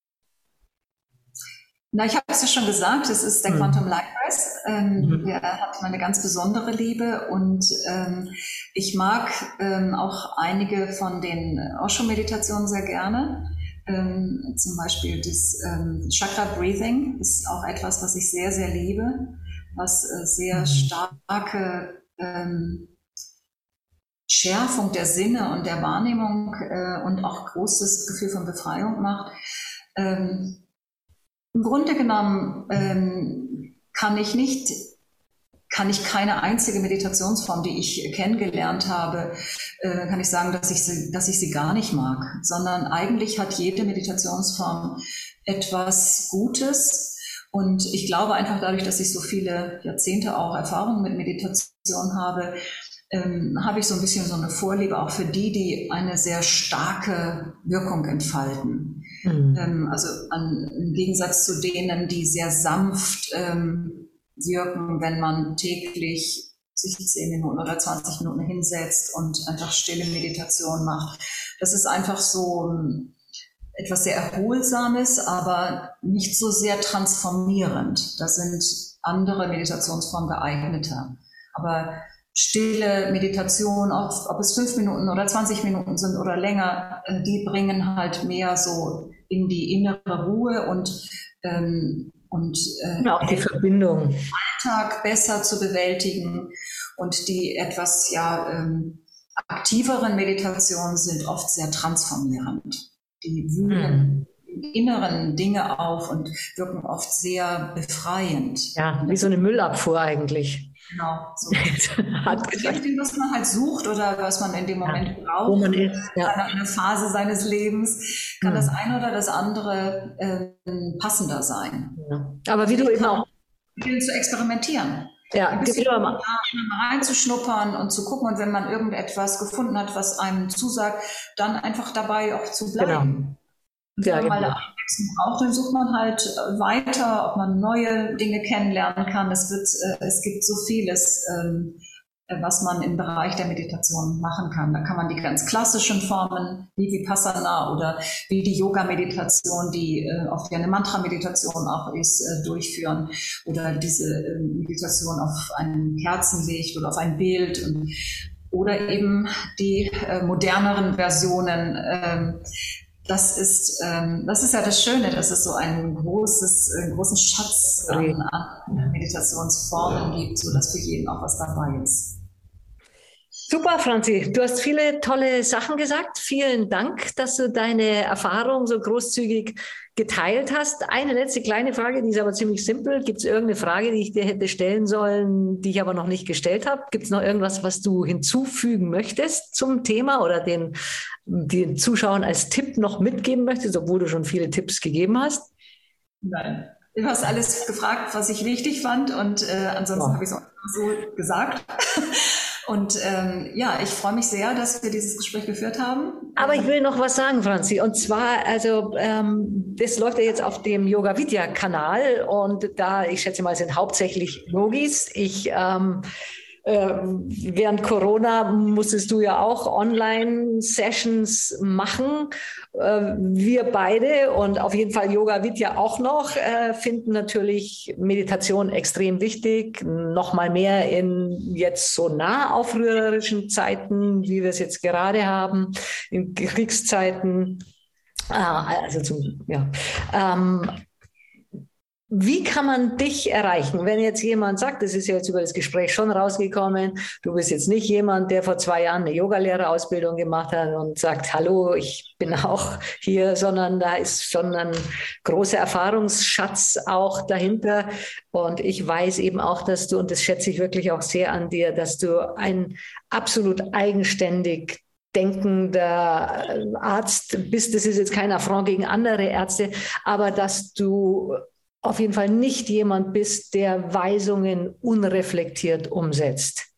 Na, ich habe es ja schon gesagt, es ist der mhm. Quantum Light Press. Ähm, mhm. Der hat eine ganz besondere Liebe und ähm, ich mag ähm, auch einige von den Osho-Meditationen sehr gerne. Ähm, zum Beispiel das ähm, Chakra Breathing ist auch etwas, was ich sehr, sehr liebe, was äh, sehr mhm. starke ähm, Schärfung der Sinne und der Wahrnehmung äh, und auch großes Gefühl von Befreiung macht. Ähm, Im Grunde genommen ähm, kann ich nicht, kann ich keine einzige Meditationsform, die ich kennengelernt habe, äh, kann ich sagen, dass ich sie, dass ich sie gar nicht mag, sondern eigentlich hat jede Meditationsform etwas Gutes. Und ich glaube einfach dadurch, dass ich so viele Jahrzehnte auch Erfahrung mit Meditation habe, Ähm, habe ich so ein bisschen so eine Vorliebe auch für die, die eine sehr starke Wirkung entfalten. Mhm. Ähm, also an, im Gegensatz zu denen, die sehr sanft ähm, wirken, wenn man täglich sich zehn Minuten oder zwanzig Minuten hinsetzt und einfach stille Meditation macht. Das ist einfach so etwas sehr Erholsames, aber nicht so sehr transformierend. Da sind andere Meditationsformen geeigneter. Aber stille Meditation, ob, ob es fünf Minuten oder zwanzig Minuten sind oder länger, die bringen halt mehr so in die innere Ruhe und, ähm, und äh, auch die Verbindung. Den Alltag besser zu bewältigen. Und die etwas ja ähm, aktiveren Meditationen sind oft sehr transformierend. Die wühlen hm. inneren Dinge auf und wirken oft sehr befreiend. Ja, wie so eine Müllabfuhr eigentlich. Genau. So. Hat gesagt, was man halt sucht oder was man in dem Moment ja, braucht. Wo man ist. Ja. In einer Phase seines Lebens kann hm. das eine oder das andere äh, passender sein. Ja. Aber wie du eben auch zu experimentieren. Ja, ein bisschen da mal reinzuschnuppern und zu gucken und wenn man irgendetwas gefunden hat, was einem zusagt, dann einfach dabei auch zu bleiben. Genau. Ja, wenn man mal eine Abwechslung braucht, dann sucht man halt weiter, ob man neue Dinge kennenlernen kann. Es wird, es gibt so vieles, was man im Bereich der Meditation machen kann. Da kann man die ganz klassischen Formen, wie Vipassana oder wie die Yoga-Meditation, die äh, oft ja eine Mantra-Meditation auch ist, äh, durchführen oder diese äh, Meditation auf ein Kerzenlicht oder auf ein Bild und, oder eben die äh, moderneren Versionen. Ähm, das ist, ähm, das ist ja das Schöne, dass es so einen großes, äh, großen Schatz an, an Meditationsformen gibt, so dass für jeden auch was dabei ist. Super, Franzi. Du hast viele tolle Sachen gesagt. Vielen Dank, dass du deine Erfahrung so großzügig geteilt hast. Eine letzte kleine Frage, die ist aber ziemlich simpel. Gibt es irgendeine Frage, die ich dir hätte stellen sollen, die ich aber noch nicht gestellt habe? Gibt es noch irgendwas, was du hinzufügen möchtest zum Thema oder den, den Zuschauern als Tipp noch mitgeben möchtest, obwohl du schon viele Tipps gegeben hast? Nein. Du hast alles gefragt, was ich wichtig fand und äh, ansonsten oh. habe ich es auch so gesagt. Und ähm, ja, ich freue mich sehr, dass wir dieses Gespräch geführt haben. Aber ich will noch was sagen, Franzi. Und zwar, also ähm, das läuft ja jetzt auf dem Yoga Vidya Kanal und da, ich schätze mal, sind hauptsächlich Yogis. Ich ähm, äh, während Corona musstest du ja auch Online-Sessions machen. Äh, wir beide und auf jeden Fall Yoga Vidya auch noch äh, finden natürlich Meditation extrem wichtig. Noch mal mehr in jetzt so nah aufrührerischen Zeiten, wie wir es jetzt gerade haben, in Kriegszeiten. Ah, also zum, ja. Ähm, Wie kann man dich erreichen, wenn jetzt jemand sagt, das ist ja jetzt über das Gespräch schon rausgekommen, du bist jetzt nicht jemand, der vor zwei Jahren eine Yogalehrerausbildung gemacht hat und sagt, hallo, ich bin auch hier, sondern da ist schon ein großer Erfahrungsschatz auch dahinter. Und ich weiß eben auch, dass du, und das schätze ich wirklich auch sehr an dir, dass du ein absolut eigenständig denkender Arzt bist. Das ist jetzt kein Affront gegen andere Ärzte, aber dass du auf jeden Fall nicht jemand bist, der Weisungen unreflektiert umsetzt.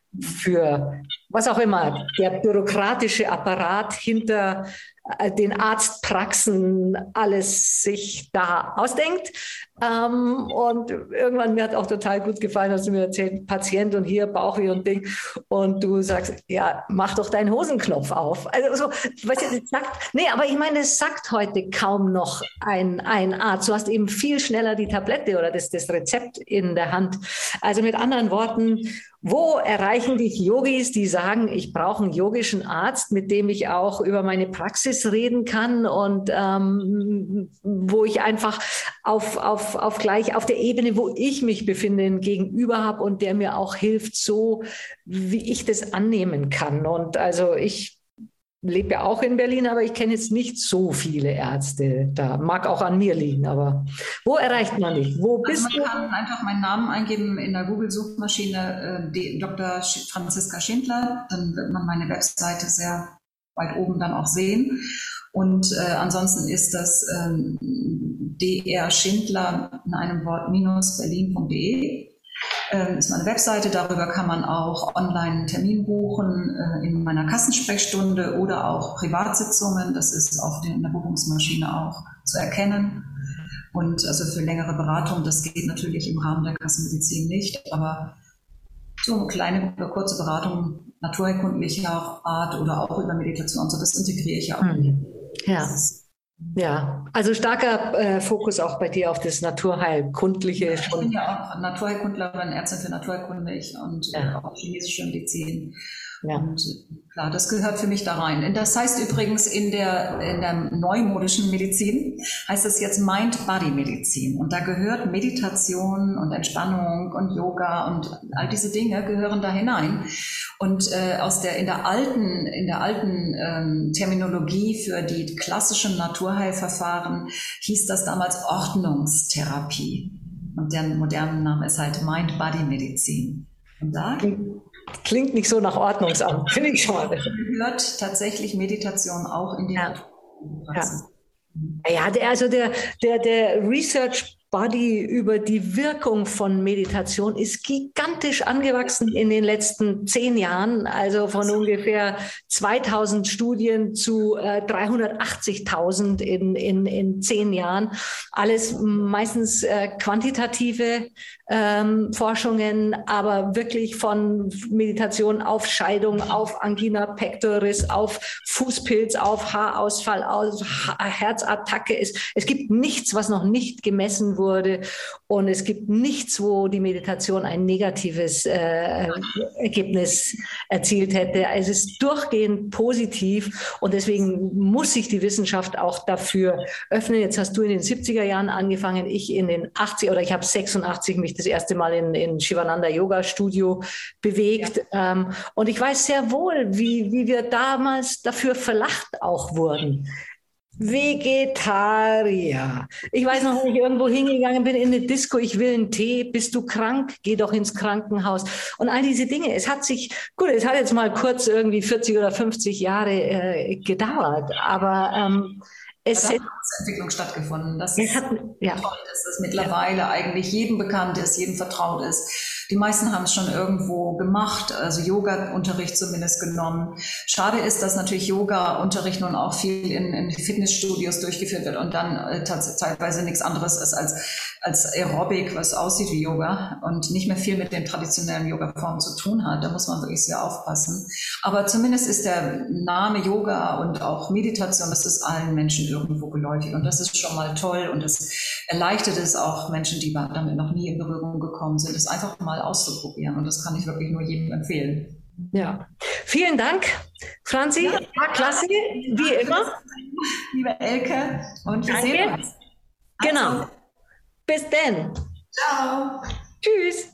Für was auch immer, der bürokratische Apparat hinter den Arztpraxen alles sich da ausdenkt. Ähm, und irgendwann, mir hat auch total gut gefallen, dass du mir erzählt, Patient und hier Bauchweh und Ding. Und du sagst, ja, mach doch deinen Hosenknopf auf. Also so, weißt du, das sagt, nee, aber ich meine, es sagt heute kaum noch ein, ein Arzt. Du hast eben viel schneller die Tablette oder das, das Rezept in der Hand. Also mit anderen Worten, wo erreichen dich Yogis, die sagen, ich brauche einen yogischen Arzt, mit dem ich auch über meine Praxis reden kann und ähm, wo ich einfach auf, auf, auf gleich auf der Ebene, wo ich mich befinde, ein Gegenüber habe und der mir auch hilft, so wie ich das annehmen kann. Und also ich lebe ja auch in Berlin, aber ich kenne jetzt nicht so viele Ärzte da. Mag auch an mir liegen, aber wo erreicht man dich? Wo bist also man du? Man kann einfach meinen Namen eingeben in der Google-Suchmaschine, äh, Doktor Franziska Schindler, dann wird man meine Webseite sehr weit oben dann auch sehen. Und äh, ansonsten ist das ähm, d r schindler in einem Wort minus berlin punkt de. Ähm, ist meine Webseite, darüber kann man auch online einen Termin buchen äh, in meiner Kassensprechstunde oder auch Privatsitzungen, das ist auf den, in der Buchungsmaschine auch zu erkennen. Und also für längere Beratung, das geht natürlich im Rahmen der Kassenmedizin nicht, aber so eine kleine, kurze Beratung naturheilkundlicher Art oder auch über Meditation. So, das integriere ich ja auch. Mhm. Ja. Ja, also starker äh, Fokus auch bei dir auf das Naturheilkundliche. Ja, ich bin ja auch Naturheilkundlerin, Ärztin für Naturheilkunde und ja. äh, auch chinesische Medizin. Ja. Und klar, das gehört für mich da rein. Das heißt übrigens in der, in der neumodischen Medizin, heißt es jetzt Mind-Body-Medizin. Und da gehört Meditation und Entspannung und Yoga und all diese Dinge gehören da hinein. Und äh, aus der, in der alten, in der alten ähm, Terminologie für die klassischen Naturheilverfahren hieß das damals Ordnungstherapie. Und der moderne Name ist halt Mind-Body-Medizin. Und da klingt nicht so nach Ordnungsamt, finde ich schon mal. Gehört tatsächlich Meditation auch in die ja. Praxis. Ja, ja der, also der, der, der Research Body über die Wirkung von Meditation ist gigantisch angewachsen in den letzten zehn Jahren, also von ungefähr zweitausend Studien zu äh, dreihundertachtzigtausend in, in, in zehn Jahren. Alles meistens äh, quantitative ähm, Forschungen, aber wirklich von Meditation auf Scheidung, auf Angina pectoris, auf Fußpilz, auf Haarausfall, auf Herzattacke. Es, es gibt nichts, was noch nicht gemessen wurde. Wurde. Und es gibt nichts, wo die Meditation ein negatives äh, Ergebnis erzielt hätte. Es ist durchgehend positiv und deswegen muss sich die Wissenschaft auch dafür öffnen. Jetzt hast du in den siebziger Jahren angefangen, ich in den achtziger oder ich habe sechsundachtzig mich das erste Mal in, in Shivananda Yoga Studio bewegt. Ja. Ähm, und ich weiß sehr wohl, wie, wie wir damals dafür verlacht auch wurden. Vegetarier. Ich weiß noch, wo ich irgendwo hingegangen bin in eine Disco, ich will einen Tee, bist du krank? Geh doch ins Krankenhaus. Und all diese Dinge. Es hat sich, gut, es hat jetzt mal kurz irgendwie vierzig oder fünfzig Jahre äh, gedauert, aber ähm, es hat Entwicklung stattgefunden. Das ist hat, ja. toll, dass das mittlerweile ja. eigentlich jedem bekannt ist, jedem vertraut ist. Die meisten haben es schon irgendwo gemacht, also Yoga-Unterricht zumindest genommen. Schade ist, dass natürlich Yoga-Unterricht nun auch viel in, in Fitnessstudios durchgeführt wird und dann äh, teilweise nichts anderes ist als, als Aerobic, was aussieht wie Yoga und nicht mehr viel mit den traditionellen Yoga-Formen zu tun hat. Da muss man wirklich sehr aufpassen. Aber zumindest ist der Name Yoga und auch Meditation, das ist allen Menschen irgendwo geläufig und das ist schon mal toll und das erleichtert es auch Menschen, die damit noch nie in Berührung gekommen sind, es einfach mal auszuprobieren und das kann ich wirklich nur jedem empfehlen. Ja, vielen Dank, Franzi, ja, war klasse, wie immer. Liebe Elke und wir Danke. sehen uns. Genau, also. Bis dann. Ciao. Tschüss.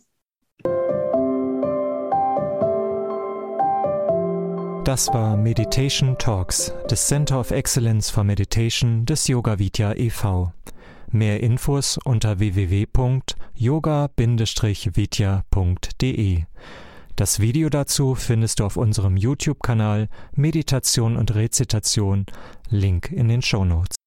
Das war Meditation Talks des Center of Excellence for Meditation des Yoga Vidya e V Mehr Infos unter w w w punkt yoga Bindestrich vidya punkt d e. Das Video dazu findest du auf unserem YouTube-Kanal Meditation und Rezitation, Link in den Shownotes.